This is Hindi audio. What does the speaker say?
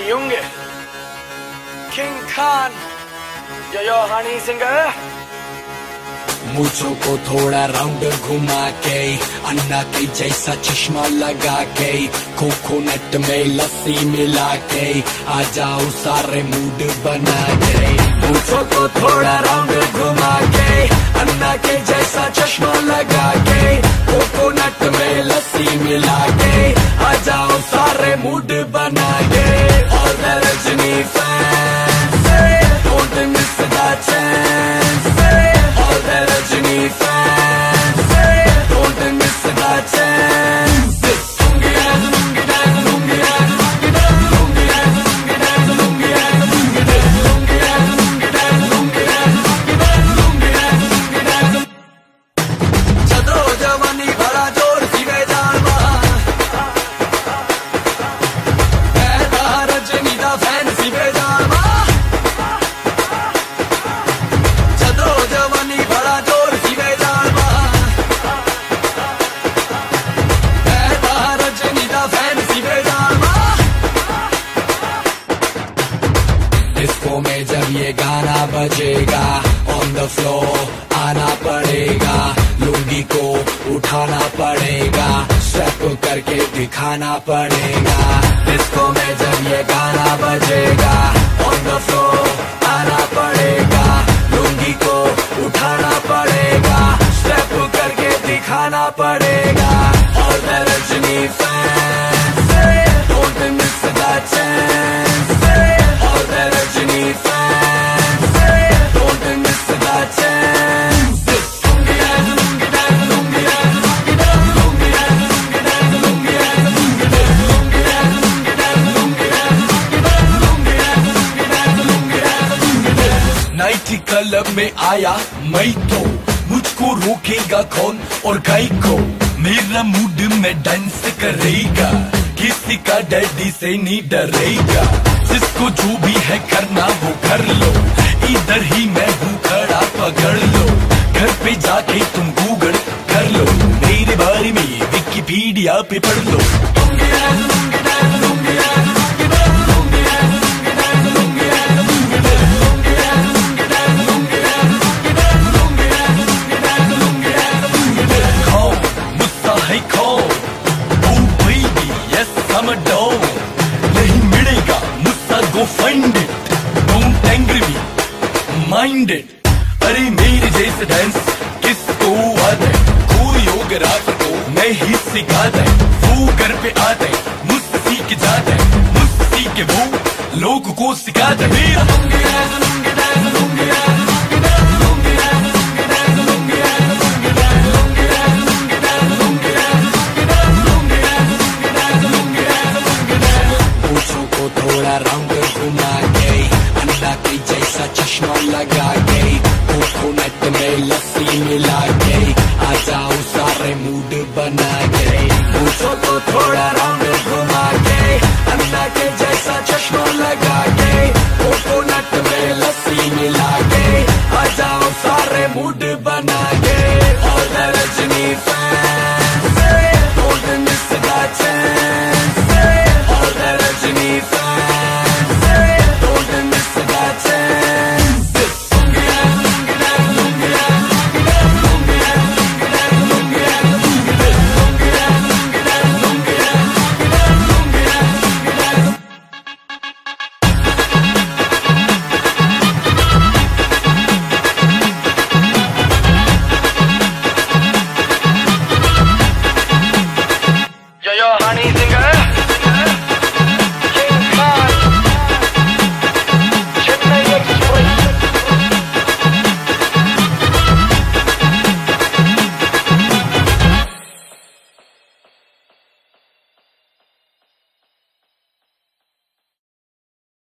Junge, King Khan, yo honey singer. मूंछों को थोड़ा राउंड घुमा के, अन्ना के जैसा चश्मा लगा के, कोकोनट में लस्सी मिला के, आ जाओ सारे मूड बना के। मूंछों को थोड़ा राउंड घुमा के, अन्ना के जैसा चश्मा लगा के, कोकोनट में लस्सी मिला के, आ जाओ सारे मूड बना के। All the Rajini fans, don't miss the chance. All the Rajini fans, don't miss the chance. चलो जवानी बड़ा जोर सी बेजामा, रजनी दा फैन सी बेजामा। चलो जवानी बड़ा जोर सी बेजामा, रजनी दा फैन सी बेजामा। डिस्को में जब ये गाना बजेगा, ऑन द फ्लोर आना पड़ेगा, लुंगी को उठाना पड़ेगा, स्टेप करके दिखाना पड़ेगा। डिस्को में जब ये गाना बजेगा, ऑन द फ्लोर आना पड़ेगा, लुंगी को उठाना पड़ेगा, स्टेप करके दिखाना पड़ेगा। और the Rajni fans, don't miss the chance. और the Rajni fans, don't miss the chance. Nightie club में आया मैं तो, मुझको रोकेगा कौन और गाय को। मेरा मूड में डांस करेगा, किसी का डैडी से नहीं डरेगा। जिसको जो भी है करना वो कर लो, इधर ही मैं हूँ खड़ा पकड़ लो। घर पे जाके तुम गूगल कर लो, मेरे बारे में विकिपीडिया पे पढ़ लो। नहीं मिलेगा मुझसा, go find it, don't angry me, mind it। अरे मेरे जैसे डांस किसको आता है, कोरियोग्राफर को मैं ही सिखाता है। वो घर पे आता है, मुझसे सीख जाता है, मुझसे सीख के वो लोगों को सिखाता है। मेरा थोड़ा राउंड घुमा के, अन्ना के जैसा चश्मा लगा के, कोकोनट में लस्सी मिला के, आ जाओ सारे मूड बना के। पूछो तो थोड़ा राउंड घुमा के, अन्ना के जैसा चश्मा लगा के, कोकोनट में लस्सी मिला के, आ जाओ सारे मूड बना के। और the Rajni fans, don't miss the chance. और the Rajni fans, don't miss the chance. Yo honey singer.